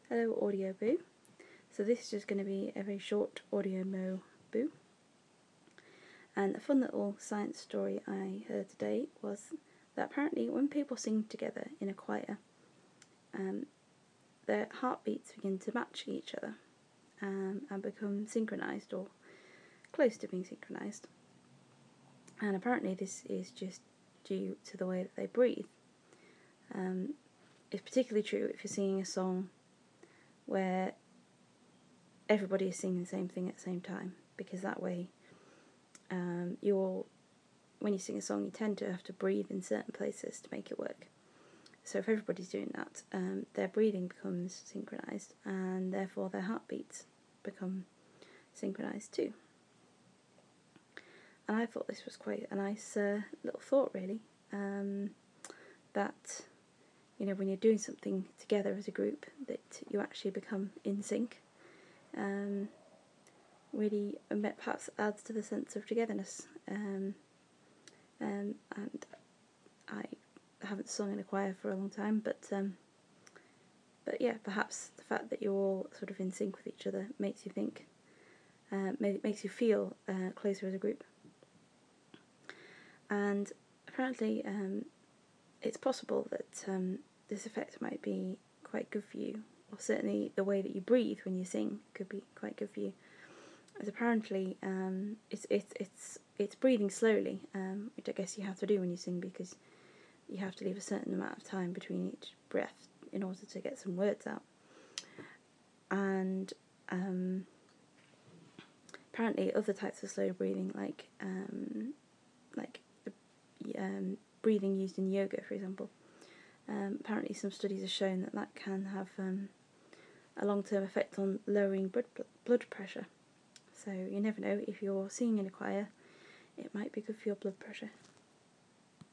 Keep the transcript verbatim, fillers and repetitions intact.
Hello Audio Boo. So this is just going to be a very short Audio Mo Boo. And a fun little science story I heard today was that apparently when people sing together in a choir, um, their heartbeats begin to match each other um, and become synchronised or close to being synchronised. And apparently this is just due to the way that they breathe. Um, it's particularly true if you're singing a song where everybody is singing the same thing at the same time, because that way um, you all, when you sing a song, you tend to have to breathe in certain places to make it work. So if everybody's doing that, um, their breathing becomes synchronised, and therefore their heartbeats become synchronised too. And I thought this was quite a nice uh, little thought, really, um, that you know, when you're doing something together as a group, that you actually become in sync. Um, really, perhaps adds to the sense of togetherness. Um, um, and I haven't sung in a choir for a long time, but um, but yeah, perhaps the fact that you're all sort of in sync with each other makes you think, uh, makes you feel uh, closer as a group. And apparently, um, it's possible that um, this effect might be quite good for you, or certainly the way that you breathe when you sing could be quite good for you. As apparently, um, it's it's it's it's breathing slowly, um, which I guess you have to do when you sing, because you have to leave a certain amount of time between each breath in order to get some words out. And um, apparently, other types of slow breathing, like um, like the um, breathing used in yoga, for example. Um, apparently, some studies have shown that that can have um, a long-term effect on lowering blood blood pressure. So you never know, if you're singing in a choir, it might be good for your blood pressure.